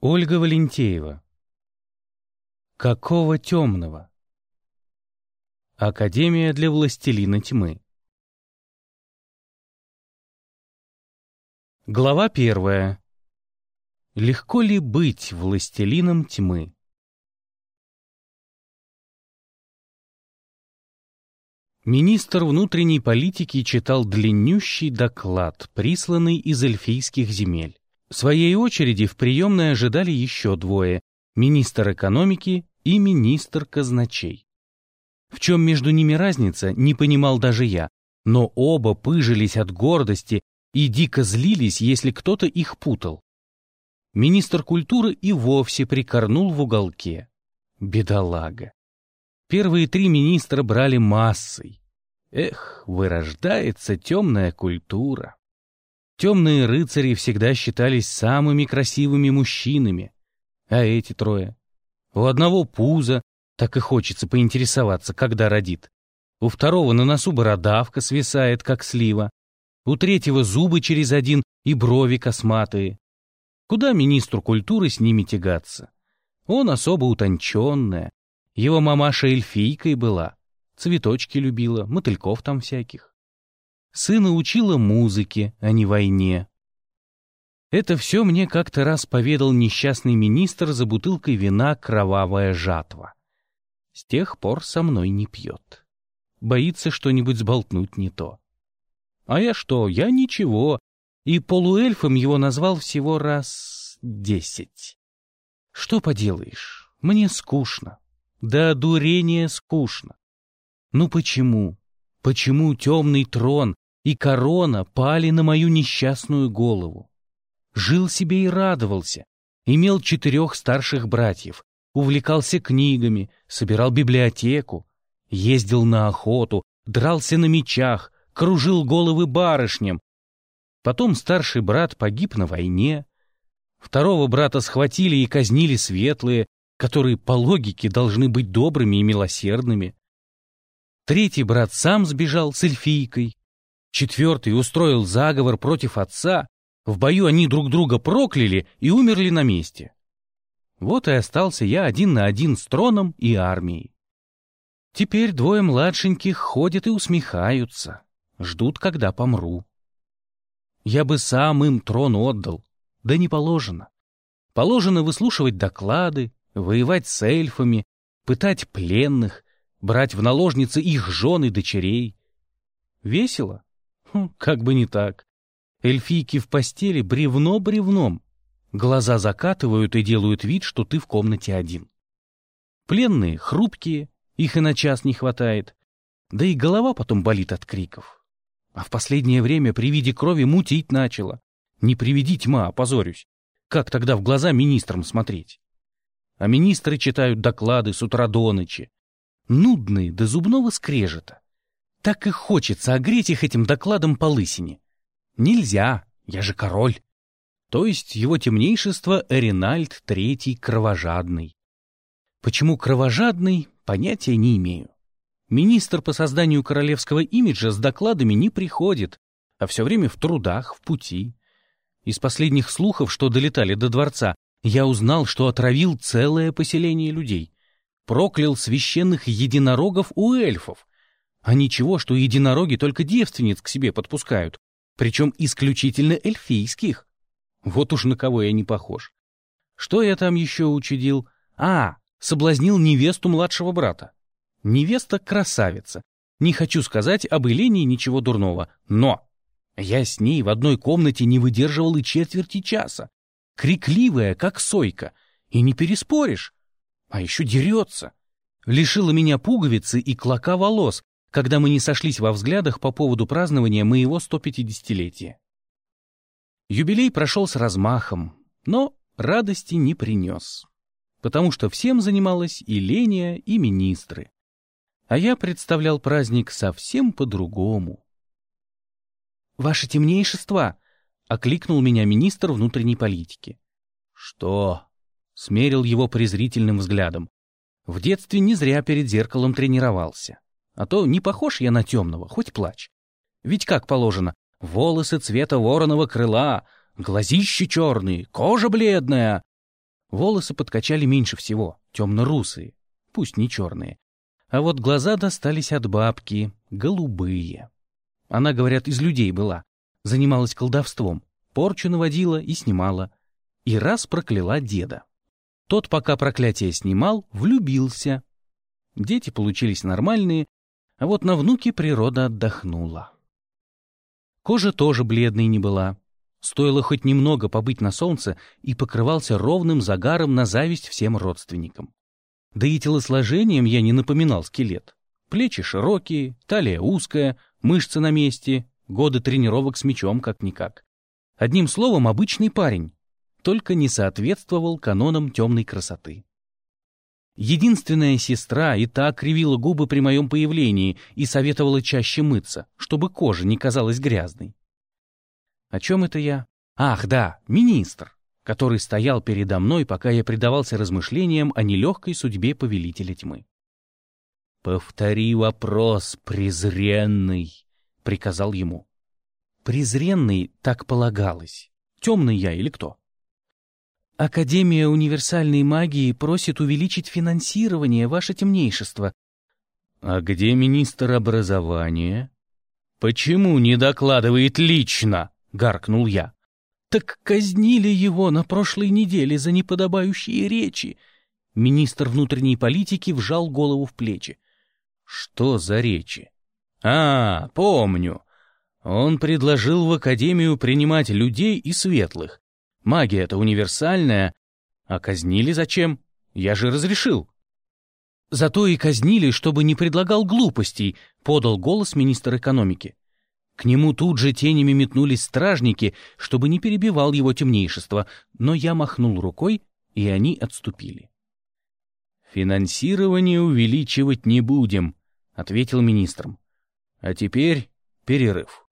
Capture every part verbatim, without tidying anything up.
Ольга Валентеева. Какого темного? Академия для властелина тьмы. Глава первая. Легко ли быть властелином тьмы? Министр внутренней политики читал длиннющий доклад, присланный из эльфийских земель. В своей очереди в приемной ожидали еще двое — министр экономики и министр казначей. В чем между ними разница, не понимал даже я, но оба пыжились от гордости и дико злились, если кто-то их путал. Министр культуры и вовсе прикорнул в уголке. Бедолага. Первые три министра брали массой. Эх, вырождается темная культура. Темные рыцари всегда считались самыми красивыми мужчинами. А эти трое? У одного пузо, так и хочется поинтересоваться, когда родит. У второго на носу бородавка свисает, как слива. У третьего зубы через один и брови косматые. Куда министру культуры с ними тягаться? Он особо утонченная. Его мамаша эльфийкой была. Цветочки любила, мотыльков там всяких. Сына учила музыке, а не войне. Это все мне как-то раз поведал несчастный министр за бутылкой вина «Кровавая жатва». С тех пор со мной не пьет. Боится что-нибудь сболтнуть не то. А я что, я ничего. И полуэльфом его назвал всего раз десять. Что поделаешь, мне скучно. Да дурение скучно. Ну почему? Почему темный трон и корона пали на мою несчастную голову? Жил себе и радовался. Имел четырех старших братьев, увлекался книгами, собирал библиотеку, ездил на охоту, дрался на мечах, кружил головы барышням. Потом старший брат погиб на войне. Второго брата схватили и казнили светлые, которые по логике должны быть добрыми и милосердными. Третий брат сам сбежал с эльфийкой. Четвертый устроил заговор против отца. В бою они друг друга прокляли и умерли на месте. Вот и остался я один на один с троном и армией. Теперь двое младшеньких ходят и усмехаются, ждут, когда помру. Я бы сам им трон отдал, да не положено. Положено выслушивать доклады, воевать с эльфами, пытать пленных, брать в наложницы их жен и дочерей. Весело? Хм, как бы не так. Эльфийки в постели бревно бревном. Глаза закатывают и делают вид, что ты в комнате один. Пленные хрупкие, их и на час не хватает. Да и голова потом болит от криков. А в последнее время при виде крови мутить начала. Не приведи тьма, опозорюсь. Как тогда в глаза министрам смотреть? А министры читают доклады с утра до ночи. Нудные до зубного скрежета. Так и хочется огреть их этим докладом по лысине. Нельзя, я же король. То есть его темнейшество Эринальд третий Кровожадный. Почему кровожадный, понятия не имею. Министр по созданию королевского имиджа с докладами не приходит, а все время в трудах, в пути. Из последних слухов, что долетали до дворца, я узнал, что отравил целое поселение людей. Проклял священных единорогов у эльфов. А ничего, что единороги только девственниц к себе подпускают, причем исключительно эльфийских. Вот уж на кого я не похож. Что я там еще учудил? А, соблазнил невесту младшего брата. Невеста красавица. Не хочу сказать об Елене ничего дурного, но я с ней в одной комнате не выдерживал и четверти часа. Крикливая, как сойка, и не переспоришь. А еще дерется. Лишила меня пуговицы и клока волос, когда мы не сошлись во взглядах по поводу празднования моего сто пятидесятилетия. Юбилей прошел с размахом, но радости не принес, потому что всем занималась и Леня, и министры. А я представлял праздник совсем по-другому. «Ваше темнейшество!» — окликнул меня министр внутренней политики. «Что?» — смерил его презрительным взглядом. В детстве не зря перед зеркалом тренировался. А то не похож я на темного, хоть плачь. Ведь как положено, волосы цвета вороного крыла, глазищи черные, кожа бледная. Волосы подкачали меньше всего, темно-русые, пусть не черные. А вот глаза достались от бабки, голубые. Она, говорят, из людей была, занималась колдовством, порчу наводила и снимала. И раз прокляла деда. Тот, пока проклятие снимал, влюбился. Дети получились нормальные, а вот на внуке природа отдохнула. Кожа тоже бледной не была. Стоило хоть немного побыть на солнце, и покрывался ровным загаром на зависть всем родственникам. Да и телосложением я не напоминал скелет. Плечи широкие, талия узкая, мышцы на месте, годы тренировок с мечом как-никак. Одним словом, обычный парень, только не соответствовал канонам темной красоты. Единственная сестра и та кривила губы при моем появлении и советовала чаще мыться, чтобы кожа не казалась грязной. О чем это я? Ах, да, министр, который стоял передо мной, пока я предавался размышлениям о нелегкой судьбе повелителя тьмы. «Повтори вопрос, презренный», — приказал ему. Презренный, так полагалось. Темный я или кто? Академия универсальной магии просит увеличить финансирование, ваше темнейшество. А где министр образования? Почему не докладывает лично? Гаркнул я. Так казнили его на прошлой неделе за неподобающие речи. Министр внутренней политики вжал голову в плечи. Что за речи? А, помню. Он предложил в академию принимать людей и светлых. Магия-то универсальная. А казнили зачем? Я же разрешил. Зато и казнили, чтобы не предлагал глупостей, подал голос министр экономики. К нему тут же тенями метнулись стражники, чтобы не перебивал его темнейшество, но я махнул рукой, и они отступили. «Финансирование увеличивать не будем», — ответил министр. «А теперь перерыв».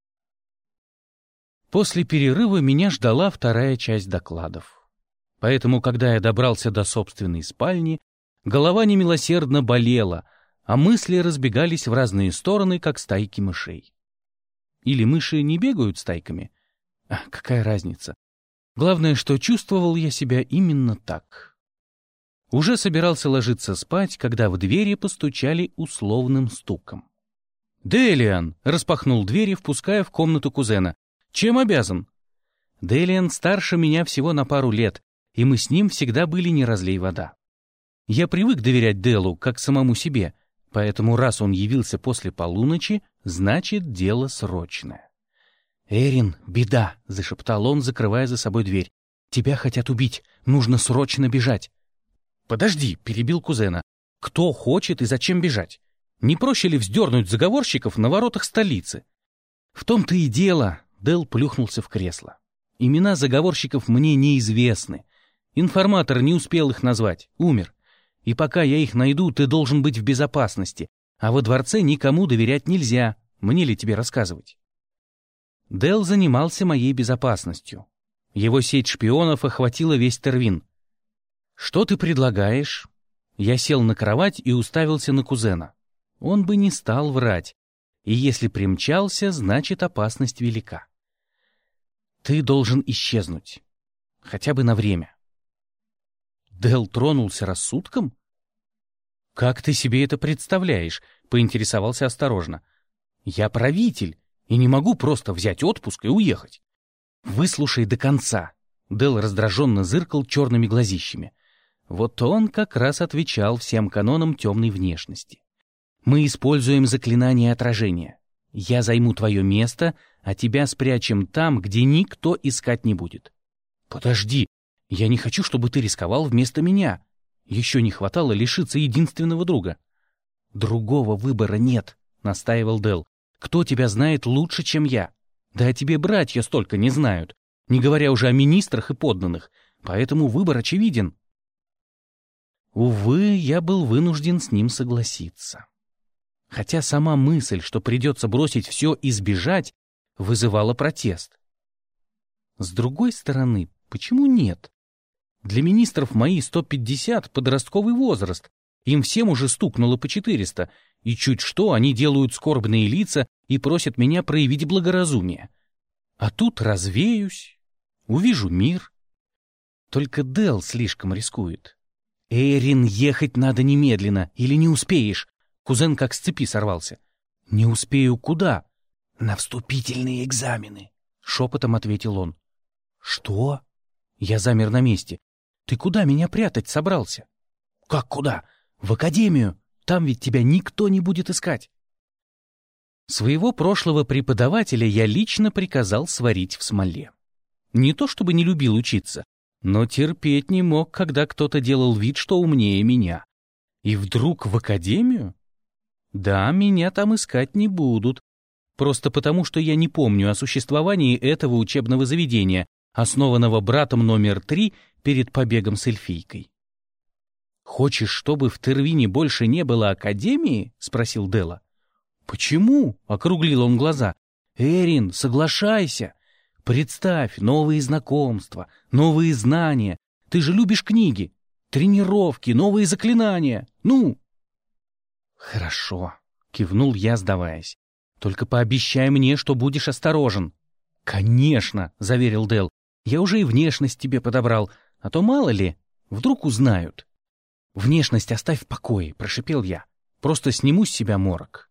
После перерыва меня ждала вторая часть докладов. Поэтому, когда я добрался до собственной спальни, голова немилосердно болела, а мысли разбегались в разные стороны, как стайки мышей. Или мыши не бегают стайками? А какая разница? Главное, что чувствовал я себя именно так. Уже собирался ложиться спать, когда в двери постучали условным стуком. «Делиан!» — распахнул двери, впуская в комнату кузена. «Чем обязан?» Делиан старше меня всего на пару лет, и мы с ним всегда были не разлей вода. Я привык доверять Делу, как самому себе, поэтому раз он явился после полуночи, значит, дело срочное. «Эрин, беда!» — зашептал он, закрывая за собой дверь. «Тебя хотят убить, нужно срочно бежать». «Подожди», — перебил кузена. «Кто хочет и зачем бежать? Не проще ли вздернуть заговорщиков на воротах столицы?» «В том-то и дело», — Дел плюхнулся в кресло. «Имена заговорщиков мне неизвестны. Информатор не успел их назвать, умер. И пока я их найду, ты должен быть в безопасности. А во дворце никому доверять нельзя. Мне ли тебе рассказывать?» Дел занимался моей безопасностью. Его сеть шпионов охватила весь Тервин. «Что ты предлагаешь?» Я сел на кровать и уставился на кузена. Он бы не стал врать. И если примчался, значит, опасность велика. «Ты должен исчезнуть. Хотя бы на время». Дел тронулся рассудком? «Как ты себе это представляешь?» — поинтересовался осторожно. «Я правитель и не могу просто взять отпуск и уехать». «Выслушай до конца». Дел раздраженно зыркал черными глазищами. Вот он как раз отвечал всем канонам темной внешности. «Мы используем заклинание отражения. Я займу твое место, а тебя спрячем там, где никто искать не будет». «Подожди, я не хочу, чтобы ты рисковал вместо меня. Еще не хватало лишиться единственного друга». «Другого выбора нет», — настаивал Дел. «Кто тебя знает лучше, чем я? Да о тебе братья столько не знают, не говоря уже о министрах и подданных, поэтому выбор очевиден». Увы, я был вынужден с ним согласиться. Хотя сама мысль, что придется бросить все и сбежать, вызывала протест. С другой стороны, почему нет? Для министров мои сто пятьдесят — подростковый возраст, им всем уже стукнуло по четыреста, и чуть что они делают скорбные лица и просят меня проявить благоразумие. А тут развеюсь, увижу мир. Только Дел слишком рискует. Эрин, ехать надо немедленно, или не успеешь. Кузен как с цепи сорвался. Не успею куда? На вступительные экзамены, шепотом ответил он. Что? Я замер на месте. Ты куда меня прятать собрался? Как куда? В академию. Там ведь тебя никто не будет искать. Своего прошлого преподавателя я лично приказал сварить в смоле. Не то чтобы не любил учиться, но терпеть не мог, когда кто-то делал вид, что умнее меня. И вдруг в академию? Да, меня там искать не будут. Просто потому, что я не помню о существовании этого учебного заведения, основанного братом номер три перед побегом с эльфийкой. «Хочешь, чтобы в Тервине больше не было академии?» — спросил Делла. «Почему?» — округлил он глаза. «Эрин, соглашайся. Представь, новые знакомства, новые знания. Ты же любишь книги, тренировки, новые заклинания. Ну!» «Хорошо», — кивнул я, сдаваясь. «Только пообещай мне, что будешь осторожен». «Конечно», — заверил Дел. «Я уже и внешность тебе подобрал, а то мало ли, вдруг узнают». «Внешность оставь в покое», — прошипел я. «Просто сниму с себя морок».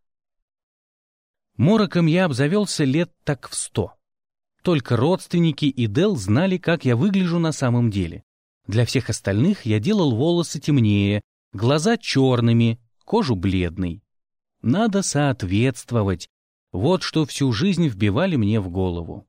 Мороком я обзавелся лет так в сто. Только родственники и Дел знали, как я выгляжу на самом деле. Для всех остальных я делал волосы темнее, глаза черными, кожу бледной. Надо соответствовать. Вот что всю жизнь вбивали мне в голову.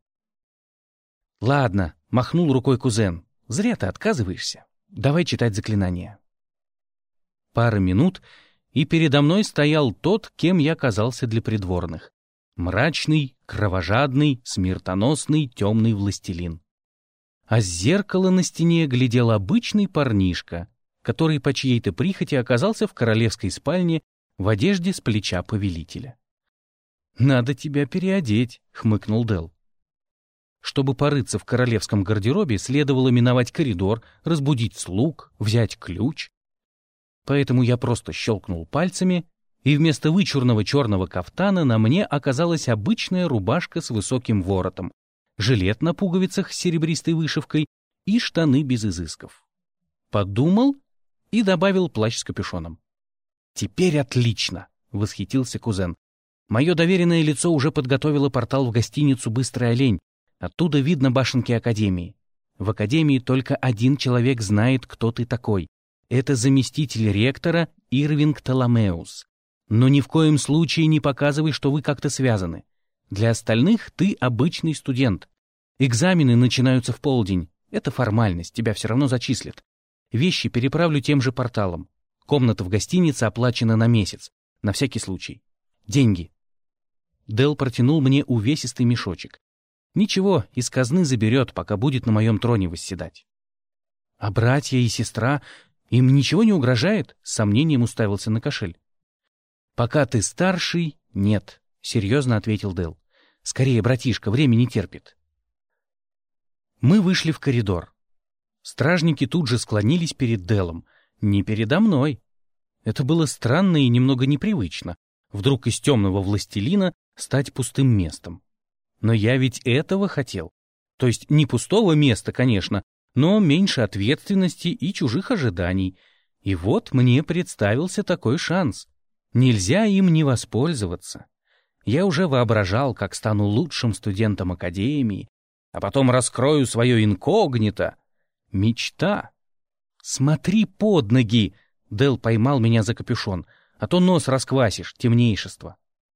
«Ладно», — махнул рукой кузен, — «зря ты отказываешься. Давай читать заклинания». Пара минут, и передо мной стоял тот, кем я казался для придворных. Мрачный, кровожадный, смертоносный, темный властелин. А с зеркала на стене глядел обычный парнишка, который по чьей-то прихоти оказался в королевской спальне в одежде с плеча повелителя. «Надо тебя переодеть», — хмыкнул Дел. Чтобы порыться в королевском гардеробе, следовало миновать коридор, разбудить слуг, взять ключ. Поэтому я просто щелкнул пальцами, и вместо вычурного черного кафтана на мне оказалась обычная рубашка с высоким воротом, жилет на пуговицах с серебристой вышивкой и штаны без изысков. Подумал и добавил плащ с капюшоном. «Теперь отлично!» — восхитился кузен. «Мое доверенное лицо уже подготовило портал в гостиницу «Быстрый олень». Оттуда видно башенки Академии. В Академии только один человек знает, кто ты такой. Это заместитель ректора Ирвинг Таламеус. Но ни в коем случае не показывай, что вы как-то связаны. Для остальных ты обычный студент. Экзамены начинаются в полдень. Это формальность, тебя все равно зачислят. Вещи переправлю тем же порталом. Комната в гостинице оплачена на месяц. На всякий случай. Деньги». Дел протянул мне увесистый мешочек. Ничего, из казны заберет, пока будет на моем троне восседать. «А братья и сестра, им ничего не угрожает?» — с сомнением уставился на кошель. «Пока ты старший, нет», — серьезно ответил Дел. «Скорее, братишка, время не терпит». Мы вышли в коридор. Стражники тут же склонились перед Делом. Не передо мной. Это было странно и немного непривычно. Вдруг из темного властелина стать пустым местом. Но я ведь этого хотел. То есть не пустого места, конечно, но меньше ответственности и чужих ожиданий. И вот мне представился такой шанс. Нельзя им не воспользоваться. Я уже воображал, как стану лучшим студентом академии, а потом раскрою свое инкогнито. Мечта. «Смотри под ноги!» — Дел поймал меня за капюшон. «А то нос расквасишь, темнейшество».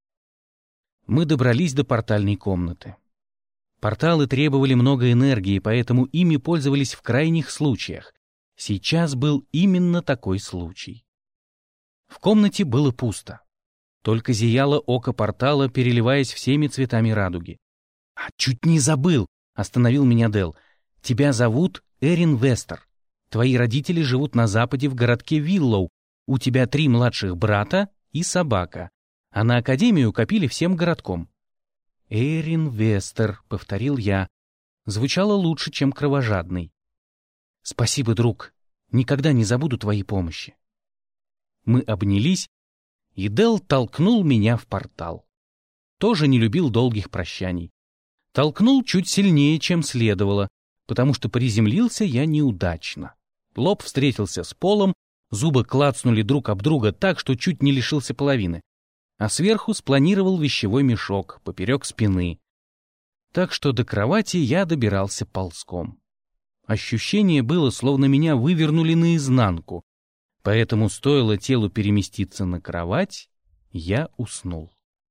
Мы добрались до портальной комнаты. Порталы требовали много энергии, поэтому ими пользовались в крайних случаях. Сейчас был именно такой случай. В комнате было пусто. Только зияло око портала, переливаясь всеми цветами радуги. «А чуть не забыл!» — остановил меня Дел. «Тебя зовут Эрин Вестер. Твои родители живут на западе в городке Виллоу. У тебя три младших брата и собака. А на академию копили всем городком». «Эрин Вестер», — повторил я. Звучало лучше, чем кровожадный. «Спасибо, друг. Никогда не забуду твоей помощи». Мы обнялись, и Дел толкнул меня в портал. Тоже не любил долгих прощаний. Толкнул чуть сильнее, чем следовало. потому что приземлился я неудачно. Лоб встретился с полом, зубы клацнули друг об друга так, что чуть не лишился половины, а сверху спланировал вещевой мешок поперек спины. Так что до кровати я добирался ползком. Ощущение было, словно меня вывернули наизнанку, поэтому стоило телу переместиться на кровать, я уснул.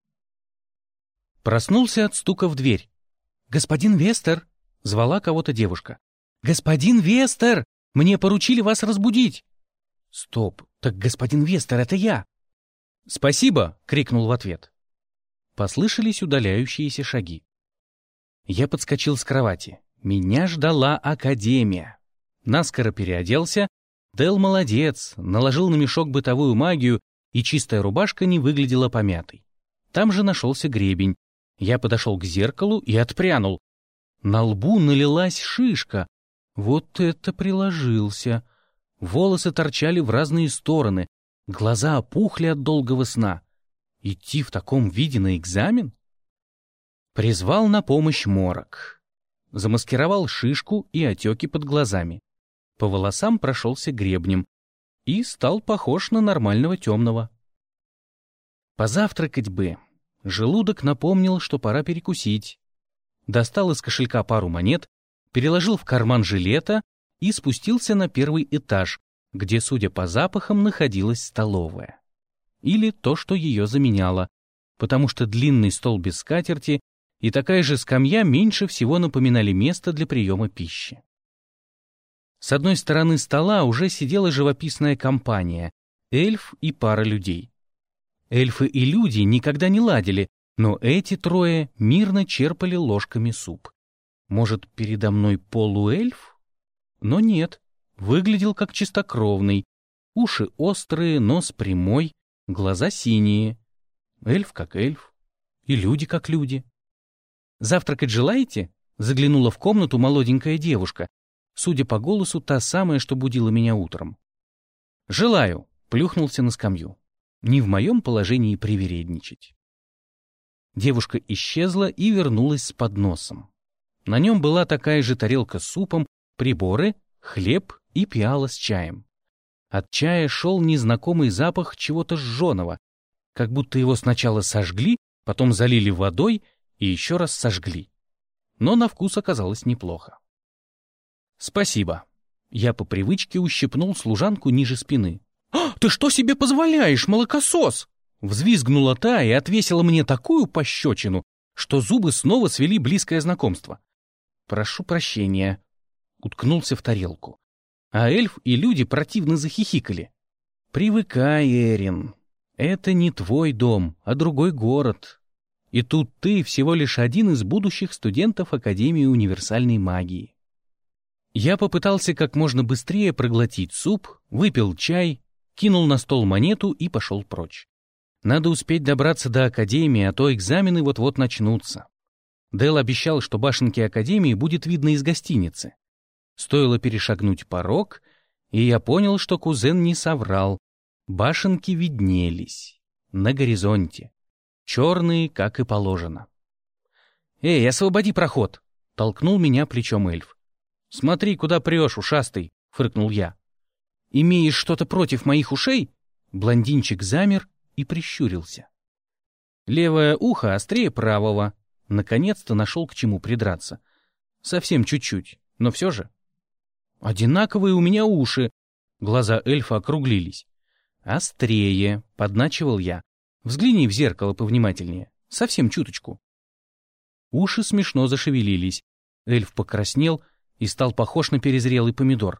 Проснулся от стука в дверь. «Господин Вестер!» — звала кого-то девушка. «Господин Вестер! Мне поручили вас разбудить!» «Стоп! Так господин Вестер — это я!» «Спасибо!» — крикнул в ответ. Послышались удаляющиеся шаги. Я подскочил с кровати. Меня ждала академия. Наскоро переоделся. Дэл молодец, наложил на мешок бытовую магию, и чистая рубашка не выглядела помятой. Там же нашелся гребень. Я подошел к зеркалу и отпрянул. На лбу налилась шишка. Вот это приложился. Волосы торчали в разные стороны. Глаза опухли от долгого сна. Идти в таком виде на экзамен? Призвал на помощь морок. Замаскировал шишку и отеки под глазами. По волосам прошелся гребнем и стал похож на нормального темного. Позавтракать бы. Желудок напомнил, что пора перекусить. Достал из кошелька пару монет, переложил в карман жилета и спустился на первый этаж, где, судя по запахам, находилась столовая. Или то, что ее заменяло, потому что длинный стол без скатерти и такая же скамья меньше всего напоминали место для приема пищи. С одной стороны стола уже сидела живописная компания — эльф и пара людей. Эльфы и люди никогда не ладили, но эти трое мирно черпали ложками суп. Может, передо мной полуэльф? Но нет, выглядел как чистокровный. Уши острые, нос прямой, глаза синие. Эльф как эльф, и люди как люди. «Завтракать желаете?» — заглянула в комнату молоденькая девушка. Судя по голосу, та самая, что будила меня утром. «Желаю», — плюхнулся на скамью. Не в моем положении привередничать. Девушка исчезла и вернулась с подносом. На нем была такая же тарелка с супом, приборы, хлеб и пиала с чаем. От чая шел незнакомый запах чего-то жженого, как будто его сначала сожгли, потом залили водой и еще раз сожгли. Но на вкус оказалось неплохо. «Спасибо». Я по привычке ущипнул служанку ниже спины. «А, ты что себе позволяешь, молокосос?» Взвизгнула та и отвесила мне такую пощечину, что зубы снова свели близкое знакомство. «Прошу прощения», — уткнулся в тарелку. А эльф и люди противно захихикали. «Привыкай, Эрин. Это не твой дом, а другой город. И тут ты всего лишь один из будущих студентов Академии универсальной магии». Я попытался как можно быстрее проглотить суп, выпил чай, кинул на стол монету и пошел прочь. Надо успеть добраться до Академии, а то экзамены вот-вот начнутся. Дэл обещал, что башенки Академии будет видно из гостиницы. Стоило перешагнуть порог, и я понял, что кузен не соврал. Башенки виднелись на горизонте, черные, как и положено. «Эй, освободи проход!» — толкнул меня плечом эльф. «Смотри, куда прешь, ушастый!» — фыркнул я. «Имеешь что-то против моих ушей?» Блондинчик замер и прищурился. Левое ухо острее правого. Наконец-то нашел к чему придраться. Совсем чуть-чуть, но все же. «Одинаковые у меня уши!» Глаза эльфа округлились. «Острее!» — подначивал я. «Взгляни в зеркало повнимательнее. Совсем чуточку». Уши смешно зашевелились. Эльф покраснел и стал похож на перезрелый помидор.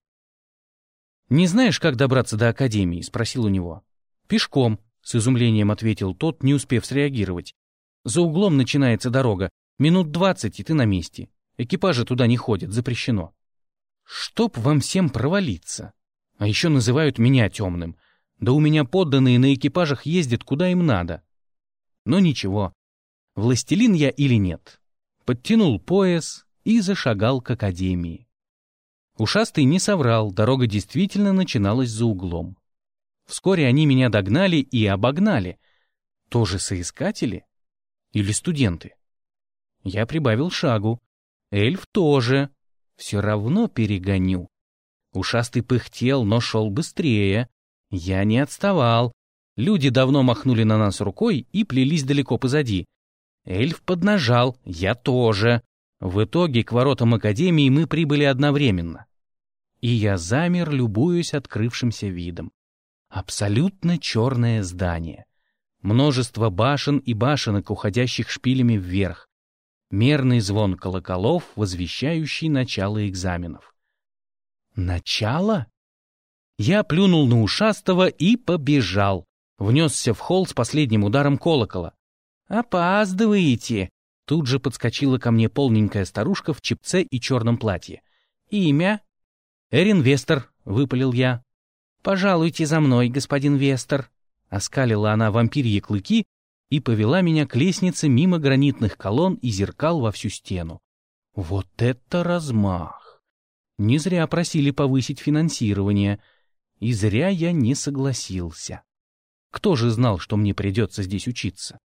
«Не знаешь, как добраться до Академии?» — спросил у него. «Пешком», — с изумлением ответил тот, не успев среагировать. «За углом начинается дорога. Минут двадцать, и ты на месте. Экипажи туда не ходят, запрещено». «Чтоб вам всем провалиться. А еще называют меня темным. Да у меня подданные на экипажах ездят куда им надо». Но ничего. Властелин я или нет. Подтянул пояс и зашагал к Академии. Ушастый не соврал, дорога действительно начиналась за углом. Вскоре они меня догнали и обогнали. Тоже соискатели? Или студенты? Я прибавил шагу. Эльф тоже. Все равно перегоню. Ушастый пыхтел, но шел быстрее. Я не отставал. Люди давно махнули на нас рукой и плелись далеко позади. Эльф поднажал, я тоже. В итоге к воротам Академии мы прибыли одновременно. И я замер, любуясь открывшимся видом. Абсолютно черное здание. Множество башен и башенок, уходящих шпилями вверх. Мерный звон колоколов, возвещающий начало экзаменов. Начало? Я плюнул на ушастого и побежал. Внесся в холл с последним ударом колокола. «Опаздываете!» Тут же подскочила ко мне полненькая старушка в чепце и черном платье. «Имя?» «Эрин Вестер», — выпалил я. «Пожалуйте за мной, господин Вестер», — оскалила она вампирьи клыки и повела меня к лестнице мимо гранитных колонн и зеркал во всю стену. Вот это размах! Не зря просили повысить финансирование, и зря я не согласился. Кто же знал, что мне придется здесь учиться?